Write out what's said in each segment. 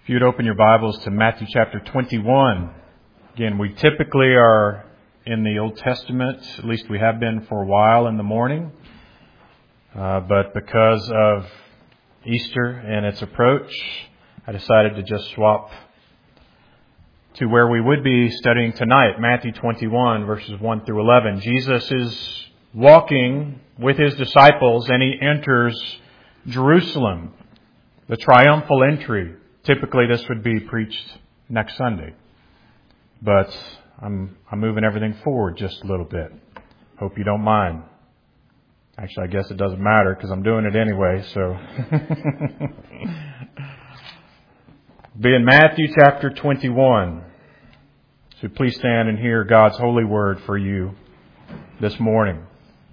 If you'd open your Bibles to Matthew chapter 21. Again, we typically are in the Old Testament, at least we have been for a while in the morning. But because of Easter and its approach, I decided to just swap to where we would be studying tonight, Matthew 21, verses 1 through 11. Jesus is walking with His disciples and He enters Jerusalem, the triumphal entry. Typically, this would be preached next Sunday. But I'm moving everything forward just a little bit. Hope you don't mind. Actually, I guess it doesn't matter because I'm doing it anyway, so. Be in Matthew chapter 21. So please stand and hear God's holy word for you this morning.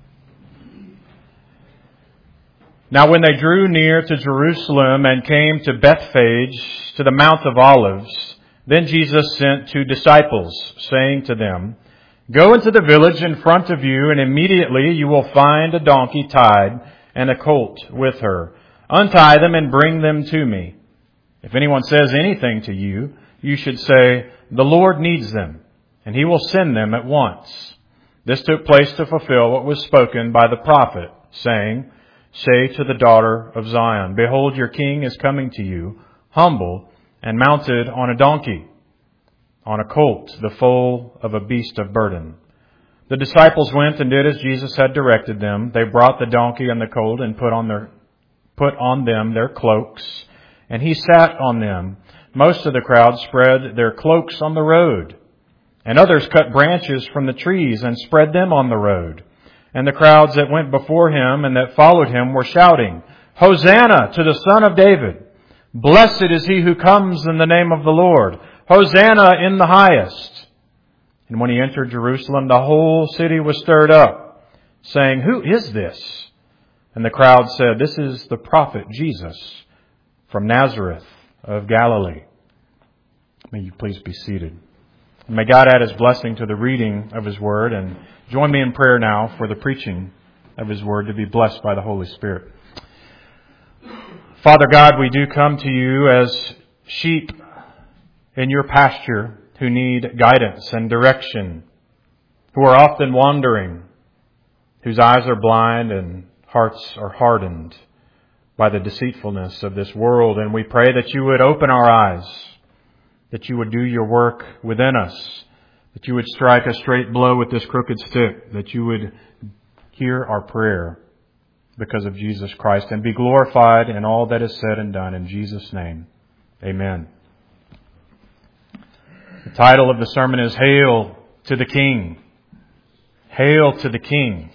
Now when they drew near to Jerusalem and came to Bethphage, to the Mount of Olives, then Jesus sent 2 disciples, saying to them, "Go into the village in front of you, and immediately you will find a donkey tied and a colt with her. Untie them and bring them to me. If anyone says anything to you, you should say, 'The Lord needs them,' and He will send them at once." This took place to fulfill what was spoken by the prophet, saying, "Say to the daughter of Zion, Behold, your king is coming to you, humble and mounted on a donkey, on a colt, the foal of a beast of burden." The disciples went and did as Jesus had directed them. They brought the donkey and the colt and put on them their cloaks, and He sat on them. Most of the crowd spread their cloaks on the road, and others cut branches from the trees and spread them on the road. And the crowds that went before Him and that followed Him were shouting, "Hosanna to the Son of David! Blessed is He who comes in the name of the Lord! Hosanna in the highest!" And when He entered Jerusalem, the whole city was stirred up, saying, "Who is this?" And the crowd said, "This is the prophet Jesus from Nazareth of Galilee." May you please be seated. And may God add His blessing to the reading of His Word, and join me in prayer now for the preaching of His Word to be blessed by the Holy Spirit. Father God, we do come to You as sheep in Your pasture who need guidance and direction, who are often wandering, whose eyes are blind and hearts are hardened by the deceitfulness of this world. And we pray that You would open our eyes, that You would do Your work within us, that You would strike a straight blow with this crooked stick, that You would hear our prayer because of Jesus Christ and be glorified in all that is said and done. In Jesus' name, amen. The title of the sermon is Hail to the King. Hail to the King.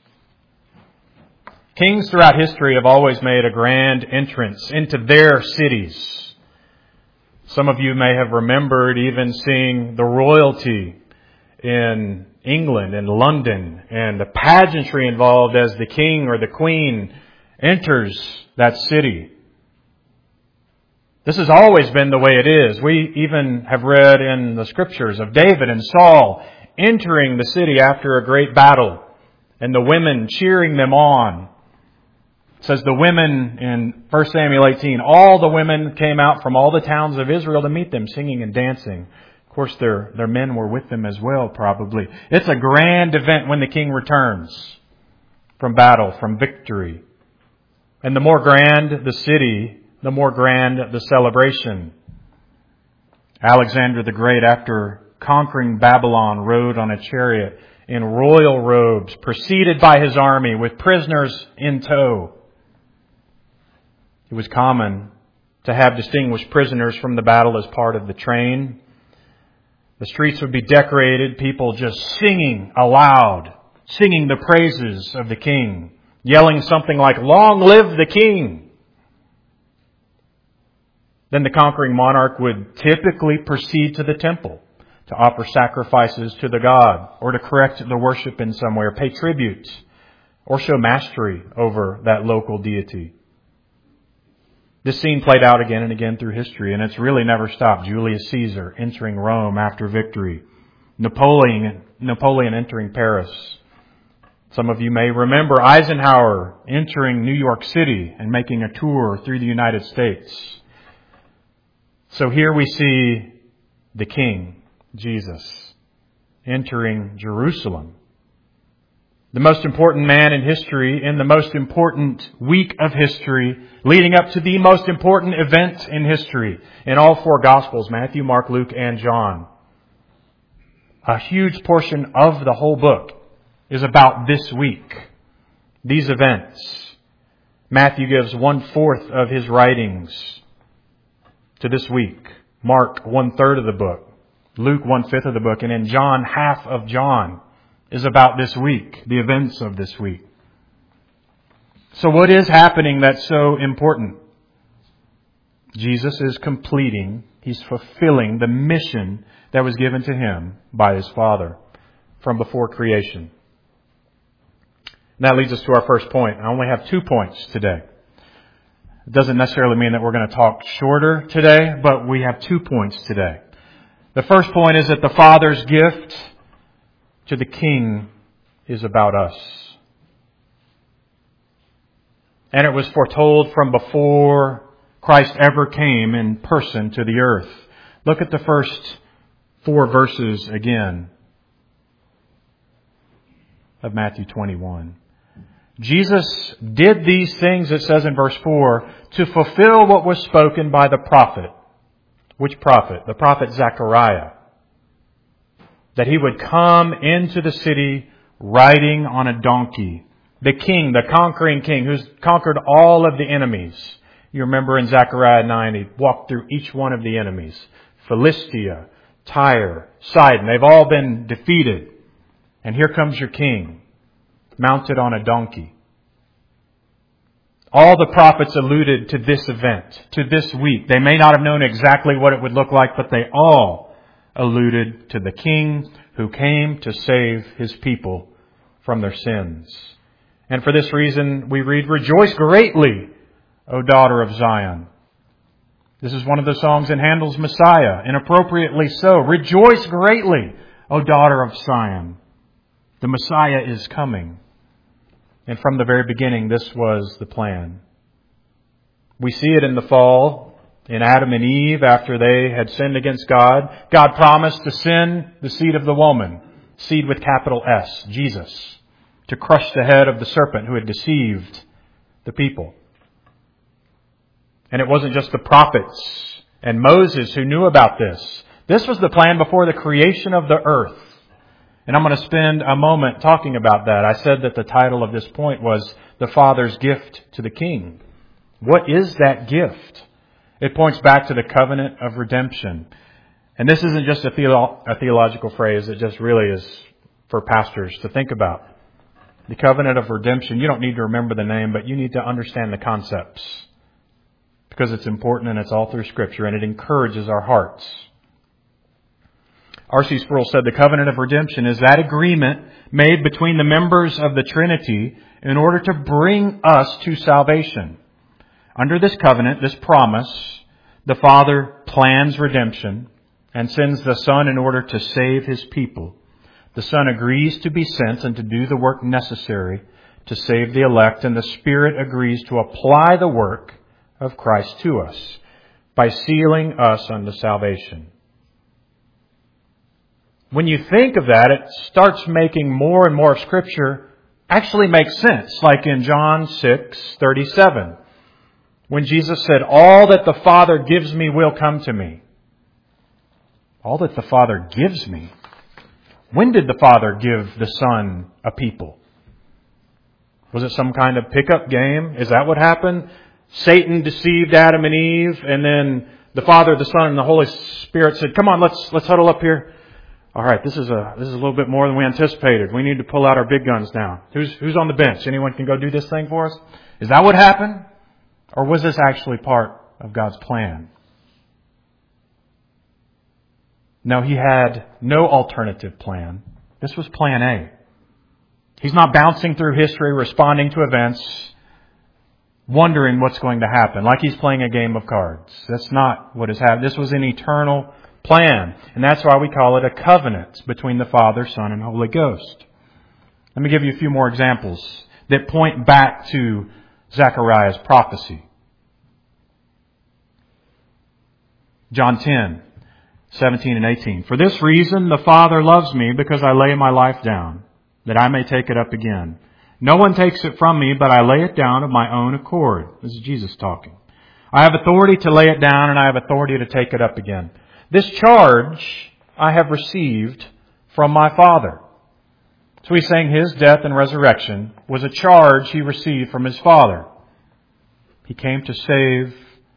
Kings throughout history have always made a grand entrance into their cities. Some of you may have remembered even seeing the royalty in England and London and the pageantry involved as the king or the queen enters that city. This has always been the way it is. We even have read in the scriptures of David and Saul entering the city after a great battle and the women cheering them on. It says the women in 1 Samuel 18, all the women came out from all the towns of Israel to meet them, singing and dancing. Of course, their men were with them as well, probably. It's a grand event when the king returns from battle, from victory. And the more grand the city, the more grand the celebration. Alexander the Great, after conquering Babylon, rode on a chariot in royal robes, preceded by his army with prisoners in tow. It was common to have distinguished prisoners from the battle as part of the train. The streets would be decorated, people just singing aloud, singing the praises of the king, yelling something like, "Long live the king!" Then the conquering monarch would typically proceed to the temple to offer sacrifices to the god, or to correct the worship in some way, or pay tribute, or show mastery over that local deity. This scene played out again and again through history, and it's really never stopped. Julius Caesar entering Rome after victory. Napoleon entering Paris. Some of you may remember Eisenhower entering New York City and making a tour through the United States. So here we see the King, Jesus, entering Jerusalem. The most important man in history, in the most important week of history, leading up to the most important event in history in all four Gospels, Matthew, Mark, Luke, and John. A huge portion of the whole book is about this week, these events. Matthew gives 1/4 of his writings to this week. Mark 1/3 of the book. Luke 1/5 of the book. And in John, half of John is about this week, the events of this week. So what is happening that's so important? Jesus is completing, He's fulfilling the mission that was given to Him by His Father from before creation. And that leads us to our first point. I only have 2 points today. It doesn't necessarily mean that we're going to talk shorter today, but we have 2 points today. The first point is that the Father's gift to the King is about us. And it was foretold from before Christ ever came in person to the earth. Look at the first 4 verses again of Matthew 21. Jesus did these things, it says in verse 4, to fulfill what was spoken by the prophet. Which prophet? The prophet Zechariah. That he would come into the city riding on a donkey. The king, the conquering king, who's conquered all of the enemies. You remember in Zechariah 9, he walked through each one of the enemies. Philistia, Tyre, Sidon. They've all been defeated. And here comes your king, mounted on a donkey. All the prophets alluded to this event, to this week. They may not have known exactly what it would look like, but they all alluded to the King who came to save His people from their sins. And for this reason, we read, "Rejoice greatly, O daughter of Zion." This is one of the songs in Handel's Messiah, and appropriately so. Rejoice greatly, O daughter of Zion. The Messiah is coming. And from the very beginning, this was the plan. We see it in the fall, in Adam and Eve, after they had sinned against God. God promised to send the seed of the woman, seed with capital S, Jesus, to crush the head of the serpent who had deceived the people. And it wasn't just the prophets and Moses who knew about this. This was the plan before the creation of the earth. And I'm going to spend a moment talking about that. I said that the title of this point was The Father's Gift to the King. What is that gift? It points back to the covenant of redemption. And this isn't just a theological phrase. It just really is for pastors to think about. The covenant of redemption. You don't need to remember the name, but you need to understand the concepts. Because it's important and it's all through Scripture and it encourages our hearts. R.C. Sproul said the covenant of redemption is that agreement made between the members of the Trinity in order to bring us to salvation. Under this covenant, this promise, the Father plans redemption and sends the Son in order to save His people. The Son agrees to be sent and to do the work necessary to save the elect, and the Spirit agrees to apply the work of Christ to us by sealing us unto salvation. When you think of that, it starts making more and more of Scripture actually make sense, like in John 6:37. When Jesus said, "All that the Father gives me will come to me." All that the Father gives me. When did the Father give the Son a people? Was it some kind of pickup game? Is that what happened? Satan deceived Adam and Eve, and then the Father, the Son, and the Holy Spirit said, "Come on, let's huddle up here. All right, this is a little bit more than we anticipated. We need to pull out our big guns now. Who's on the bench? Anyone can go do this thing for us?" Is that what happened? Or was this actually part of God's plan? No, He had no alternative plan. This was plan A. He's not bouncing through history, responding to events, wondering what's going to happen, like He's playing a game of cards. That's not what has happened. This was an eternal plan. And that's why we call it a covenant between the Father, Son, and Holy Ghost. Let me give you a few more examples that point back to Zechariah's prophecy. John 10:17 and 18. For this reason the Father loves me, because I lay my life down, that I may take it up again. No one takes it from me, but I lay it down of my own accord. This is Jesus talking. I have authority to lay it down, and I have authority to take it up again. This charge I have received from my Father. So he's saying his death and resurrection was a charge he received from his Father. He came to save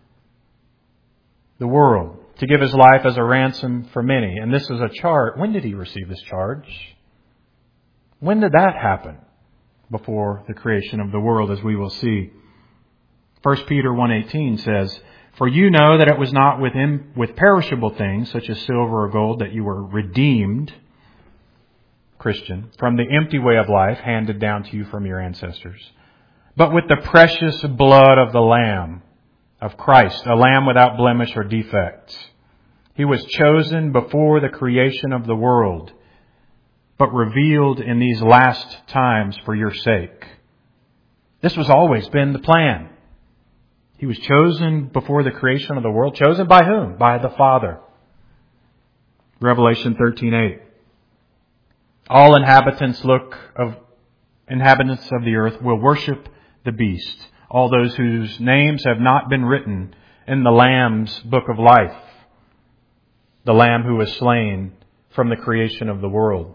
the world, to give his life as a ransom for many. And this is a charge. When did he receive this charge? When did that happen? Before the creation of the world, as we will see. 1 Peter 1:18 says, For you know that it was not with perishable things, such as silver or gold, that you were redeemed, Christian, from the empty way of life handed down to you from your ancestors, but with the precious blood of the Lamb of Christ, a lamb without blemish or defect. He was chosen before the creation of the world, but revealed in these last times for your sake. This was always been the plan. He was chosen before the creation of the world. Chosen by whom? By the Father. Revelation 13:8. All inhabitants of the earth will worship the beast, all those whose names have not been written in the Lamb's book of life, the Lamb who was slain from the creation of the world.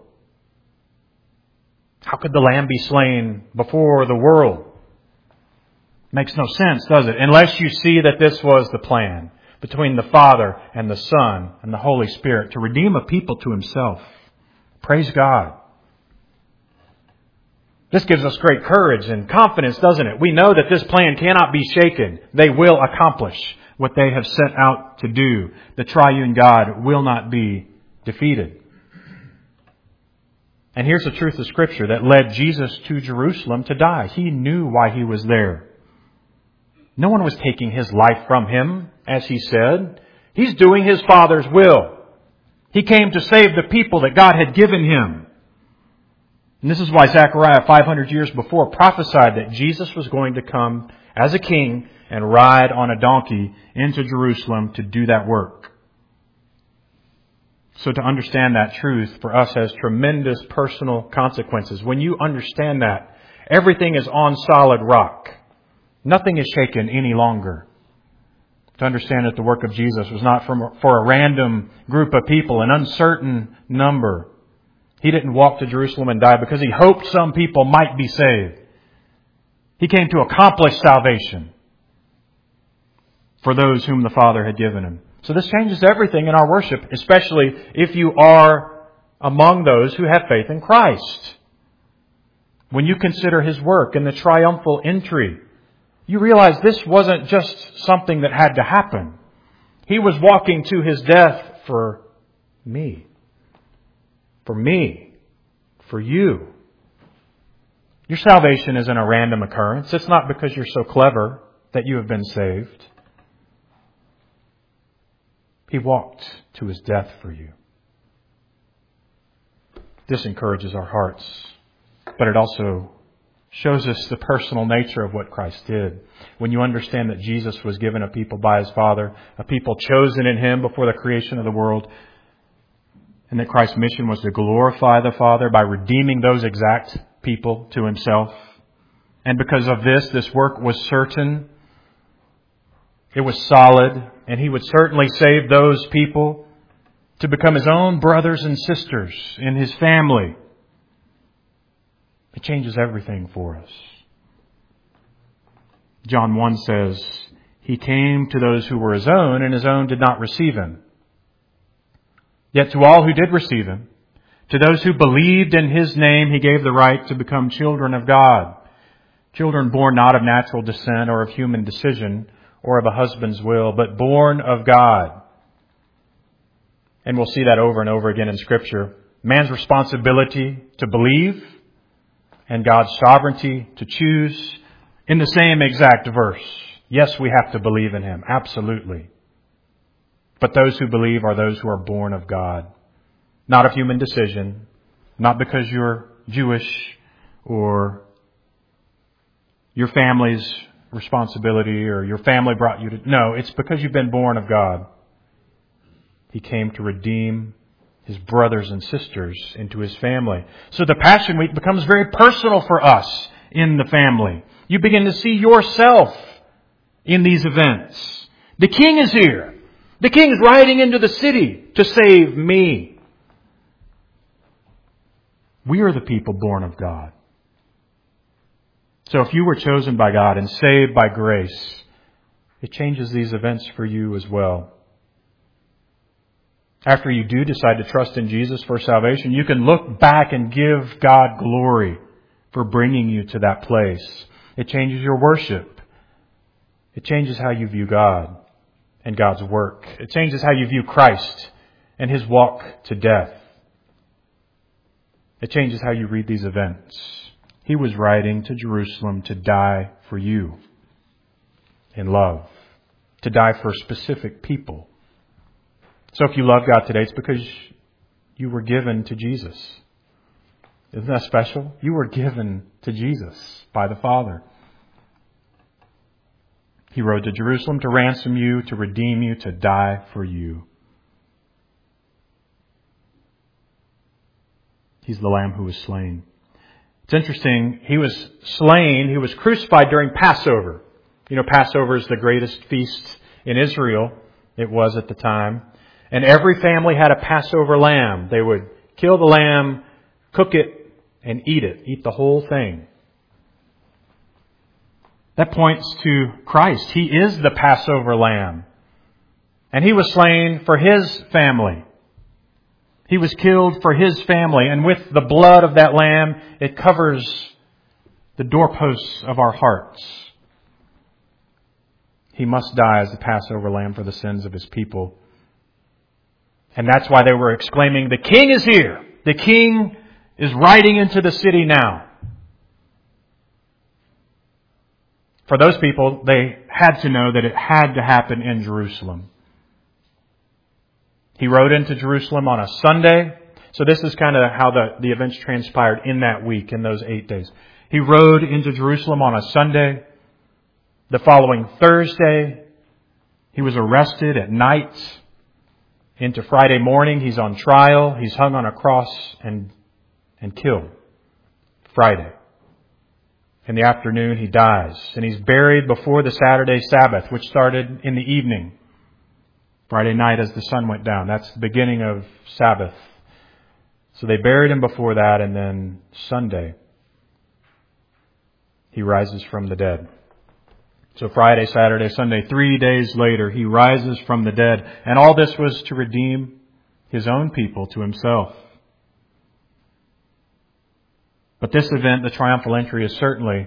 How could the Lamb be slain before the world? Makes no sense, does it? Unless you see that this was the plan between the Father and the Son and the Holy Spirit to redeem a people to Himself. Praise God. This gives us great courage and confidence, doesn't it? We know that this plan cannot be shaken. They will accomplish what they have set out to do. The triune God will not be defeated. And here's the truth of Scripture that led Jesus to Jerusalem to die. He knew why He was there. No one was taking His life from Him, as He said. He's doing His Father's will. He came to save the people that God had given Him. And this is why Zechariah, 500 years before, prophesied that Jesus was going to come as a king and ride on a donkey into Jerusalem to do that work. So to understand that truth for us has tremendous personal consequences. When you understand that, everything is on solid rock. Nothing is shaken any longer. To understand that the work of Jesus was not for a random group of people, an uncertain number. He didn't walk to Jerusalem and die because He hoped some people might be saved. He came to accomplish salvation for those whom the Father had given Him. So this changes everything in our worship, especially if you are among those who have faith in Christ. When you consider His work and the triumphal entry, you realize this wasn't just something that had to happen. He was walking to His death for me. For me. For you. Your salvation isn't a random occurrence. It's not because you're so clever that you have been saved. He walked to His death for you. This encourages our hearts, but it also shows us the personal nature of what Christ did. When you understand that Jesus was given a people by His Father, a people chosen in Him before the creation of the world, and that Christ's mission was to glorify the Father by redeeming those exact people to Himself. And because of this work was certain. It was solid, and He would certainly save those people to become His own brothers and sisters in His family. It changes everything for us. John 1 says, He came to those who were His own, and His own did not receive Him. Yet to all who did receive Him, to those who believed in His name, He gave the right to become children of God. Children born not of natural descent or of human decision, or of a husband's will, but born of God. And we'll see that over and over again in Scripture. Man's responsibility to believe and God's sovereignty to choose in the same exact verse. Yes, we have to believe in Him. Absolutely. But those who believe are those who are born of God. Not of human decision. Not because you're Jewish or your family's responsibility or your family brought you to... No, it's because you've been born of God. He came to redeem His brothers and sisters into His family. So the Passion Week becomes very personal for us in the family. You begin to see yourself in these events. The King is here. The King is riding into the city to save me. We are the people born of God. So if you were chosen by God and saved by grace, it changes these events for you as well. After you do decide to trust in Jesus for salvation, you can look back and give God glory for bringing you to that place. It changes your worship. It changes how you view God and God's work. It changes how you view Christ and His walk to death. It changes how you read these events. He was riding to Jerusalem to die for you in love, to die for specific people. So if you love God today, it's because you were given to Jesus. Isn't that special? You were given to Jesus by the Father. He rode to Jerusalem to ransom you, to redeem you, to die for you. He's the Lamb who was slain. It's interesting, He was slain, He was crucified during Passover. You know, Passover is the greatest feast in Israel. It was at the time. And every family had a Passover lamb. They would kill the lamb, cook it, and eat it. Eat the whole thing. That points to Christ. He is the Passover lamb. And He was slain for His family. He was killed for His family. And with the blood of that lamb, it covers the doorposts of our hearts. He must die as the Passover lamb for the sins of His people. And that's why they were exclaiming, "The King is here! The King is riding into the city now." For those people, they had to know that it had to happen in Jerusalem. He rode into Jerusalem on a Sunday. So this is kind of how the events transpired in that week, in those 8 days. He rode into Jerusalem on a Sunday. The following Thursday, He was arrested at night. Into Friday morning, He's on trial. He's hung on a cross and killed. Friday. In the afternoon, He dies. And He's buried before the Saturday Sabbath, which started in the evening. Friday night as the sun went down. That's the beginning of Sabbath. So they buried Him before that, and then Sunday, He rises from the dead. So Friday, Saturday, Sunday, 3 days later, He rises from the dead. And all this was to redeem His own people to Himself. But this event, the triumphal entry, is certainly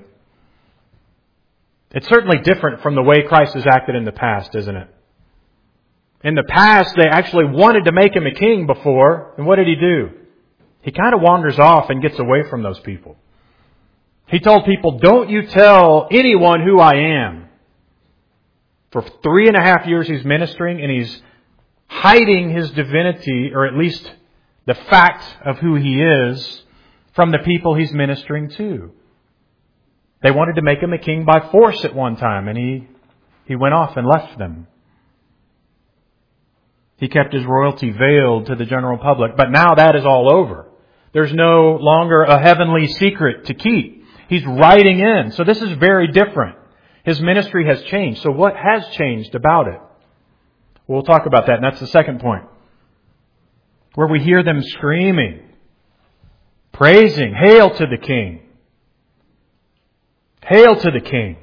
different from the way Christ has acted in the past, isn't it? In the past, they actually wanted to make Him a king before. And what did He do? He kind of wanders off and gets away from those people. He told people, "Don't you tell anyone who I am." For 3.5 years He's ministering, and He's hiding His divinity, or at least the fact of who He is, from the people He's ministering to. They wanted to make Him a king by force at one time, and He went off and left them. He kept His royalty veiled to the general public, but now that is all over. There's no longer a heavenly secret to keep. He's riding in. So this is very different. His ministry has changed. So what has changed about it? We'll talk about that, and that's the second point. Where we hear them screaming, praising, "Hail to the King! Hail to the King!"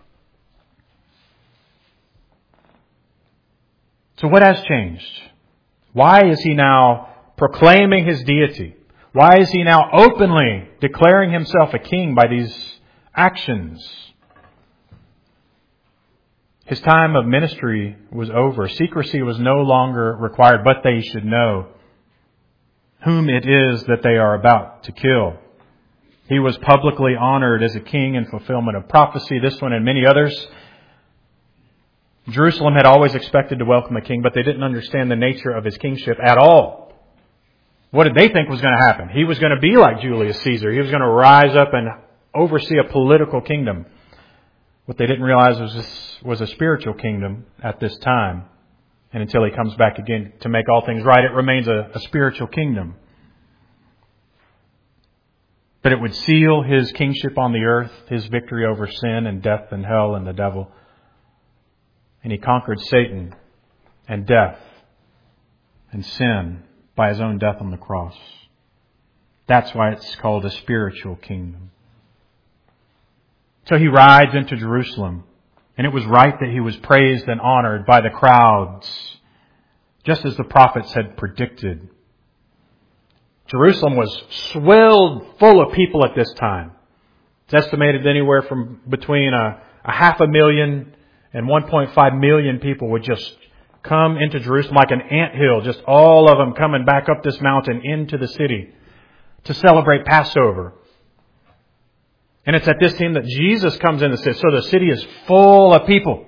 So what has changed? Why is He now proclaiming His deity? Why is He now openly declaring Himself a king by these actions? His time of ministry was over. Secrecy was no longer required, but they should know whom it is that they are about to kill. He was publicly honored as a king in fulfillment of prophecy, this one and many others. Jerusalem had always expected to welcome a king, but they didn't understand the nature of His kingship at all. What did they think was going to happen? He was going to be like Julius Caesar. He was going to rise up and oversee a political kingdom. What they didn't realize was a spiritual kingdom at this time. And until He comes back again to make all things right, it remains a spiritual kingdom. But it would seal His kingship on the earth, His victory over sin and death and hell and the devil. And He conquered Satan and death and sin by His own death on the cross. That's why it's called a spiritual kingdom. So He rides into Jerusalem. And it was right that He was praised and honored by the crowds, just as the prophets had predicted. Jerusalem was swelled full of people at this time. It's estimated anywhere from between a 500,000 and 1.5 million people would just come into Jerusalem like an anthill, just all of them coming back up this mountain into the city to celebrate Passover. And it's at this time that Jesus comes in the city. So the city is full of people.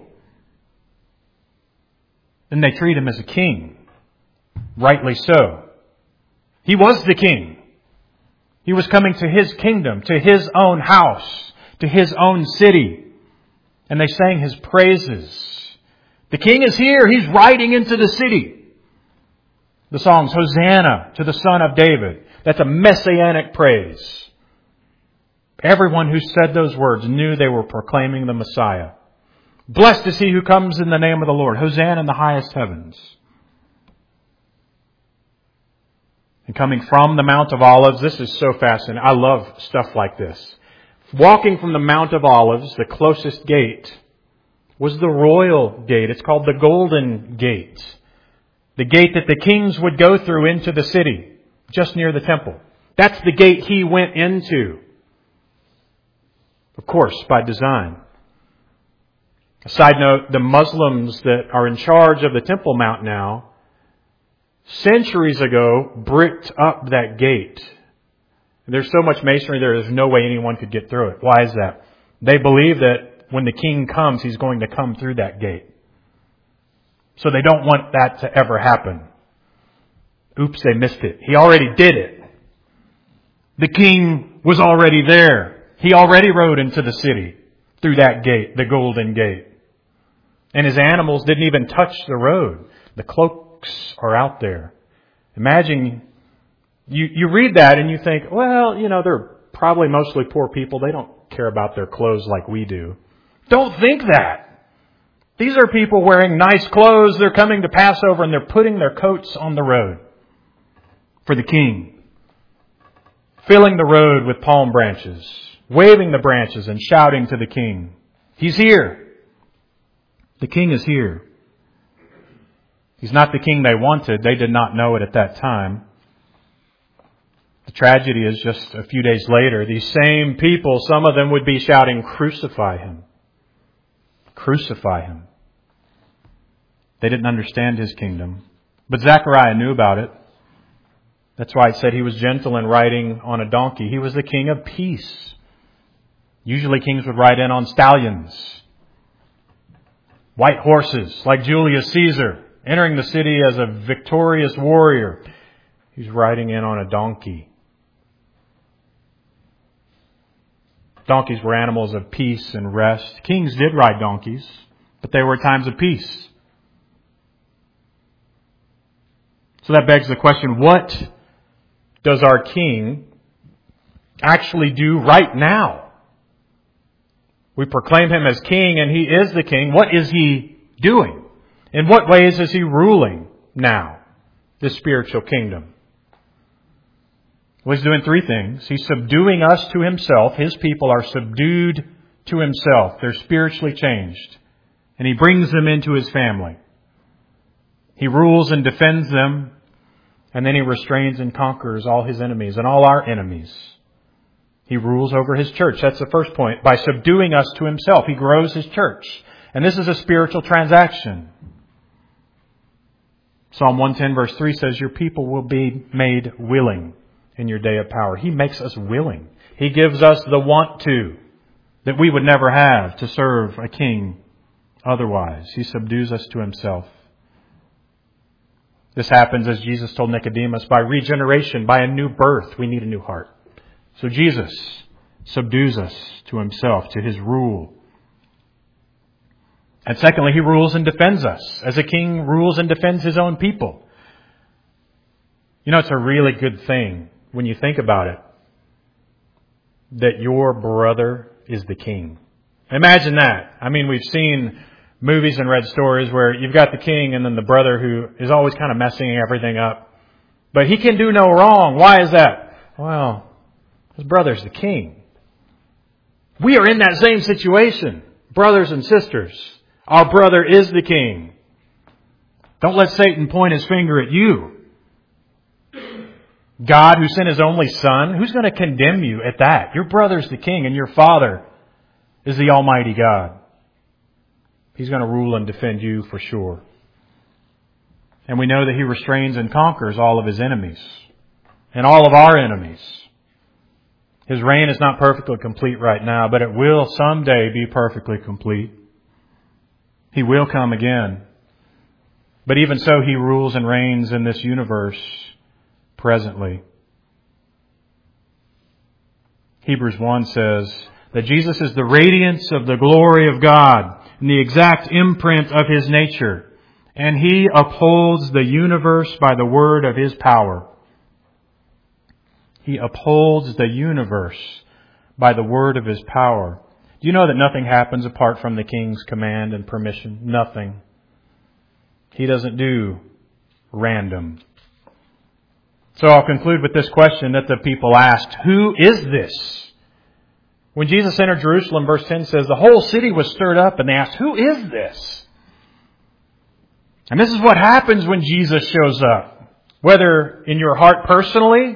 And they treat Him as a king. Rightly so. He was the king. He was coming to His kingdom, to His own house, to His own city. And they sang His praises. The king is here. He's riding into the city. The songs, Hosanna to the Son of David. That's a messianic praise. Everyone who said those words knew they were proclaiming the Messiah. Blessed is He who comes in the name of the Lord. Hosanna in the highest heavens. And coming from the Mount of Olives, this is so fascinating. I love stuff like this. Walking from the Mount of Olives, the closest gate was the royal gate. It's called the Golden Gate. The gate that the kings would go through into the city, just near the temple. That's the gate He went into. Of course, by design. A side note, the Muslims that are in charge of the Temple Mount now, centuries ago, bricked up that gate. There's so much masonry there's no way anyone could get through it. Why is that? They believe that when the king comes, He's going to come through that gate. So they don't want that to ever happen. Oops, they missed it. He already did it. The king was already there. He already rode into the city through that gate, the Golden Gate. And His animals didn't even touch the road. The cloaks are out there. Imagine, you read that and you think, well, they're probably mostly poor people. They don't care about their clothes like we do. Don't think that. These are people wearing nice clothes. They're coming to Passover and they're putting their coats on the road for the king. Filling the road with palm branches. Waving the branches and shouting to the king. He's here. The king is here. He's not the king they wanted. They did not know it at that time. The tragedy is just a few days later, these same people, some of them would be shouting, "Crucify Him. Crucify Him." They didn't understand His kingdom. But Zechariah knew about it. That's why it said He was gentle in riding on a donkey. He was the King of peace. Usually kings would ride in on stallions. White horses, like Julius Caesar, entering the city as a victorious warrior. He's riding in on a donkey. Donkeys were animals of peace and rest. Kings did ride donkeys, but they were times of peace. So that begs the question, what does our king actually do right now? We proclaim Him as king and He is the king. What is He doing? In what ways is He ruling now, this spiritual kingdom? Well, He's doing three things. He's subduing us to Himself. His people are subdued to Himself. They're spiritually changed. And He brings them into His family. He rules and defends them. And then He restrains and conquers all His enemies and all our enemies. He rules over His church. That's the first point. By subduing us to Himself, He grows His church. And this is a spiritual transaction. Psalm 110 verse 3 says, your people will be made willing in your day of power. He makes us willing. He gives us the want to that we would never have to serve a king otherwise. He subdues us to Himself. This happens, as Jesus told Nicodemus, by regeneration, by a new birth. We need a new heart. So Jesus subdues us to Himself, to His rule. And secondly, He rules and defends us, as a king rules and defends his own people. You know, it's a really good thing when you think about it, that your brother is the king. Imagine that. I mean, we've seen movies and read stories where you've got the king and then the brother who is always kind of messing everything up. But he can do no wrong. Why is that? Well, his brother's the king. We are in that same situation, brothers and sisters. Our brother is the king. Don't let Satan point his finger at you. God, who sent His only Son, who's going to condemn you at that? Your brother's the king and your Father is the Almighty God. He's going to rule and defend you for sure. And we know that He restrains and conquers all of His enemies and all of our enemies. His reign is not perfectly complete right now, but it will someday be perfectly complete. He will come again. But even so, He rules and reigns in this universe presently. Hebrews 1 says that Jesus is the radiance of the glory of God and the exact imprint of His nature, and He upholds the universe by the word of His power. He upholds the universe by the word of His power. Do you know that nothing happens apart from the King's command and permission? Nothing. He doesn't do random. So I'll conclude with this question that the people asked, who is this? When Jesus entered Jerusalem, verse 10 says, the whole city was stirred up and they asked, who is this? And this is what happens when Jesus shows up. Whether in your heart personally,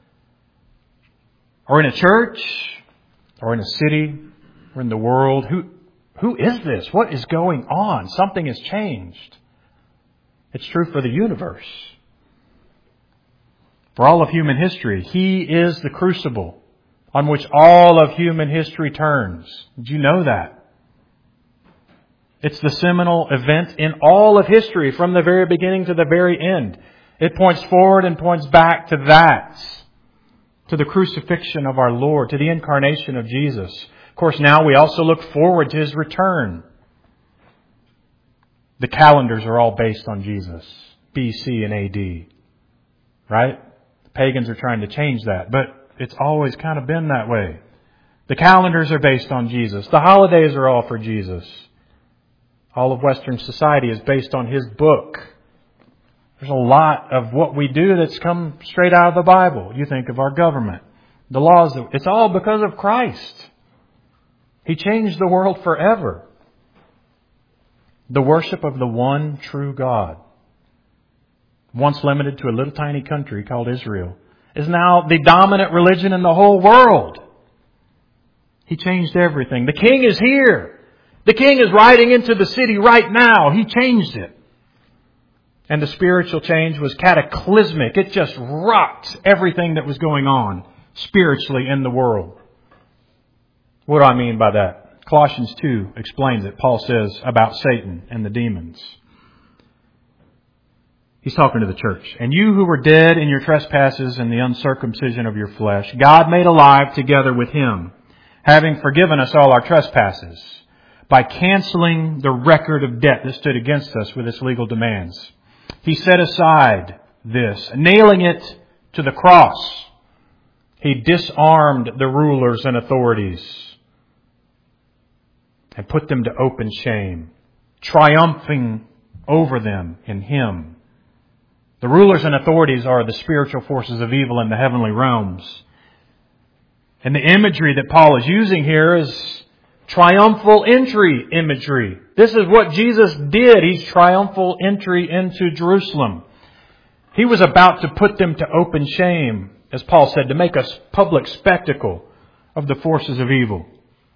or in a church, or in a city, or in the world. Who is this? What is going on? Something has changed. It's true for the universe. For all of human history, He is the crucible on which all of human history turns. Did you know that? It's the seminal event in all of history from the very beginning to the very end. It points forward and points back to that. To the crucifixion of our Lord, to the incarnation of Jesus. Of course, now we also look forward to His return. The calendars are all based on Jesus, BC and AD. Right? The pagans are trying to change that, but it's always kind of been that way. The calendars are based on Jesus. The holidays are all for Jesus. All of Western society is based on His book. There's a lot of what we do that's come straight out of the Bible. You think of our government, the laws. It's all because of Christ. He changed the world forever. The worship of the one true God, once limited to a little tiny country called Israel, is now the dominant religion in the whole world. He changed everything. The King is here. The King is riding into the city right now. He changed it. And the spiritual change was cataclysmic. It just rocked everything that was going on spiritually in the world. What do I mean by that? Colossians 2 explains it. Paul says about Satan and the demons. He's talking to the church. And you who were dead in your trespasses and the uncircumcision of your flesh, God made alive together with Him, having forgiven us all our trespasses, by canceling the record of debt that stood against us with its legal demands. He set aside this, nailing it to the cross. He disarmed the rulers and authorities and put them to open shame, triumphing over them in Him. The rulers and authorities are the spiritual forces of evil in the heavenly realms. And the imagery that Paul is using here is triumphal entry imagery. This is what Jesus did. He's triumphal entry into Jerusalem. He was about to put them to open shame, as Paul said, to make a public spectacle of the forces of evil.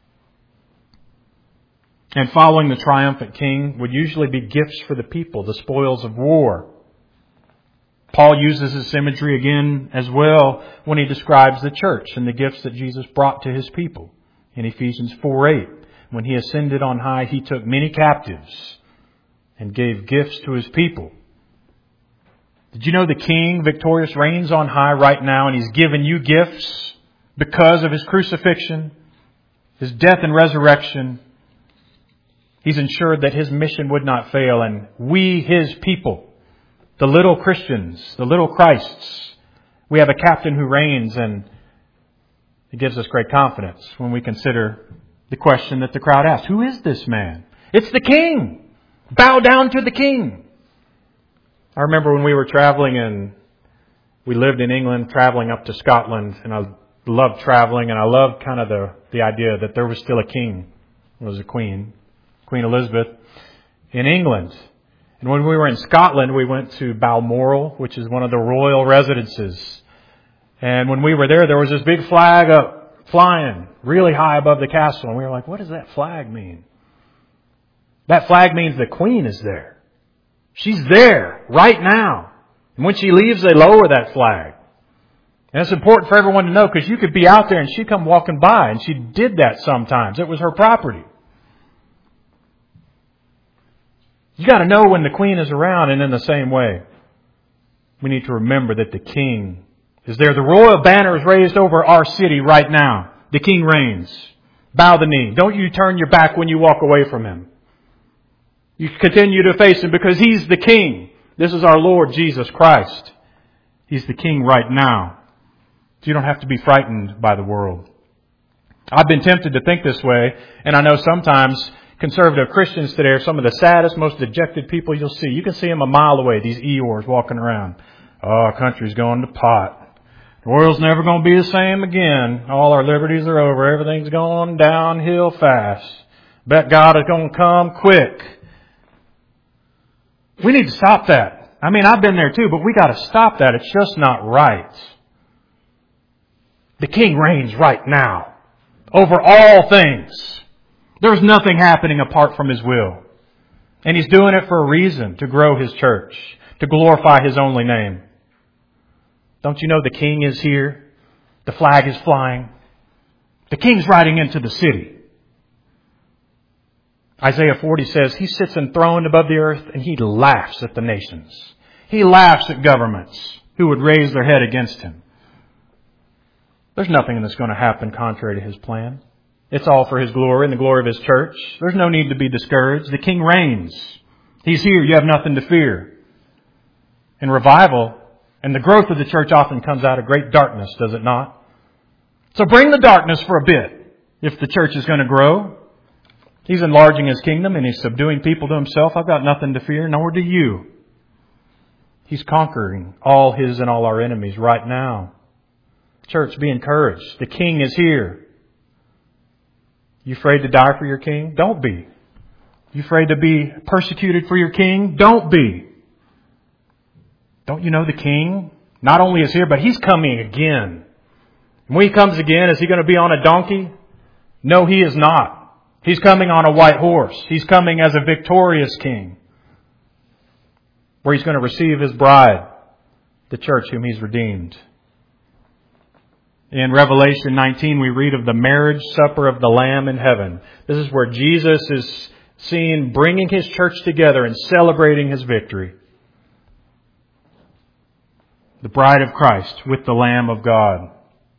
And following the triumphant king would usually be gifts for the people, the spoils of war. Paul uses this imagery again as well when he describes the church and the gifts that Jesus brought to His people. In Ephesians 4:8, when He ascended on high, He took many captives and gave gifts to His people. Did you know the King, victorious, reigns on high right now, and He's given you gifts because of His crucifixion, His death and resurrection, He's ensured that His mission would not fail, and we, His people, the little Christians, the little Christs, we have a captain who reigns, and it gives us great confidence when we consider the question that the crowd asked. Who is this man? It's the King. Bow down to the King. I remember when we were traveling and we lived in England, traveling up to Scotland, and I loved traveling, and I loved kind of the idea that there was still a king. There was a queen, Queen Elizabeth, in England. And when we were in Scotland, we went to Balmoral, which is one of the royal residences. And when we were there was this big flag up, flying really high above the castle. And we were like, what does that flag mean? That flag means the Queen is there. She's there right now. And when she leaves, they lower that flag. And it's important for everyone to know, because you could be out there and she'd come walking by, and she did that sometimes. It was her property. You got to know when the Queen is around, and in the same way, we need to remember that the King is there. The royal banner is raised over our city right now. The King reigns. Bow the knee. Don't you turn your back when you walk away from Him. You continue to face Him because He's the King. This is our Lord Jesus Christ. He's the King right now. So you don't have to be frightened by the world. I've been tempted to think this way, and I know sometimes conservative Christians today are some of the saddest, most dejected people you'll see. You can see them a mile away, these Eeyores walking around. Oh, our country's going to pot. The world's never going to be the same again. All our liberties are over. Everything's going downhill fast. Bet God is going to come quick. We need to stop that. I mean, I've been there too, but we got to stop that. It's just not right. The King reigns right now over all things. There's nothing happening apart from His will. And He's doing it for a reason, to grow His church, to glorify His only name. Don't you know the King is here? The flag is flying. The King's riding into the city. Isaiah 40 says He sits enthroned above the earth, and He laughs at the nations. He laughs at governments who would raise their head against Him. There's nothing that's going to happen contrary to His plan. It's all for His glory and the glory of His church. There's no need to be discouraged. The King reigns. He's here. You have nothing to fear. In revival, and the growth of the church often comes out of great darkness, does it not? So bring the darkness for a bit if the church is going to grow. He's enlarging His kingdom and He's subduing people to Himself. I've got nothing to fear, nor do you. He's conquering all His and all our enemies right now. Church, be encouraged. The King is here. You afraid to die for your King? Don't be. You afraid to be persecuted for your King? Don't be. Don't you know the King not only is here, but He's coming again. And when He comes again, is He going to be on a donkey? No, He is not. He's coming on a white horse. He's coming as a victorious King, where He's going to receive His bride, the church whom He's redeemed. In Revelation 19, we read of the marriage supper of the Lamb in heaven. This is where Jesus is seen bringing His church together and celebrating His victory. The bride of Christ with the Lamb of God.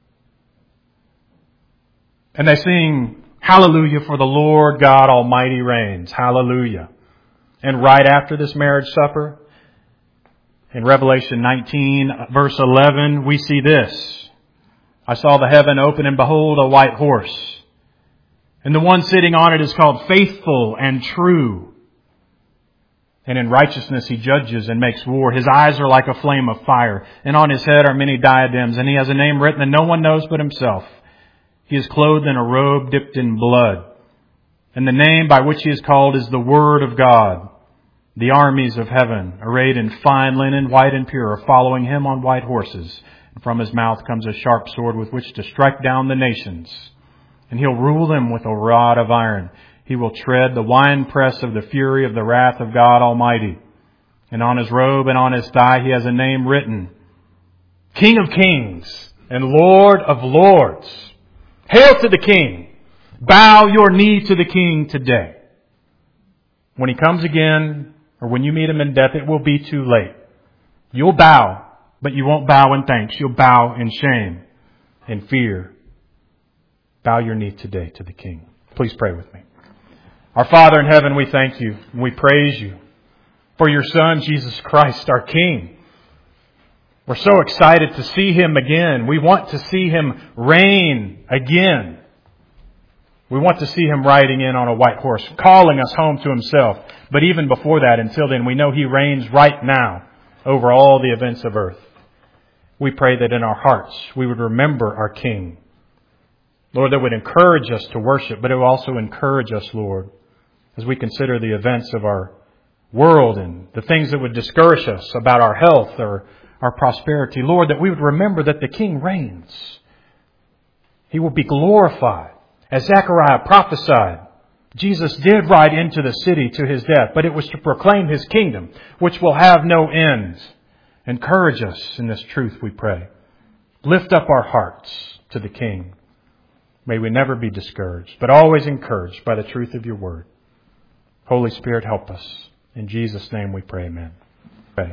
And they sing, Hallelujah, for the Lord God Almighty reigns. Hallelujah. And right after this marriage supper, in Revelation 19, verse 11, we see this. I saw the heaven open, and behold, a white horse. And the one sitting on it is called Faithful and True. And in righteousness He judges and makes war. His eyes are like a flame of fire, and on His head are many diadems. And He has a name written that no one knows but Himself. He is clothed in a robe dipped in blood. And the name by which He is called is the Word of God. The armies of heaven, arrayed in fine linen, white and pure, are following Him on white horses. From His mouth comes a sharp sword with which to strike down the nations. And He'll rule them with a rod of iron. He will tread the winepress of the fury of the wrath of God Almighty. And on His robe and on His thigh He has a name written, King of Kings and Lord of Lords. Hail to the King. Bow your knee to the King today. When He comes again, or when you meet Him in death, it will be too late. You'll bow. But you won't bow in thanks. You'll bow in shame and fear. Bow your knee today to the King. Please pray with me. Our Father in heaven, we thank You and we praise You for Your Son, Jesus Christ, our King. We're so excited to see Him again. We want to see Him reign again. We want to see Him riding in on a white horse, calling us home to Himself. But even before that, until then, we know He reigns right now over all the events of earth. We pray that in our hearts we would remember our King. Lord, that would encourage us to worship, but it will also encourage us, Lord, as we consider the events of our world and the things that would discourage us about our health or our prosperity. Lord, that we would remember that the King reigns. He will be glorified. As Zechariah prophesied, Jesus did ride into the city to His death, but it was to proclaim His kingdom, which will have no end. Encourage us in this truth, we pray. Lift up our hearts to the King. May we never be discouraged, but always encouraged by the truth of Your word. Holy Spirit, help us. In Jesus' name we pray, amen.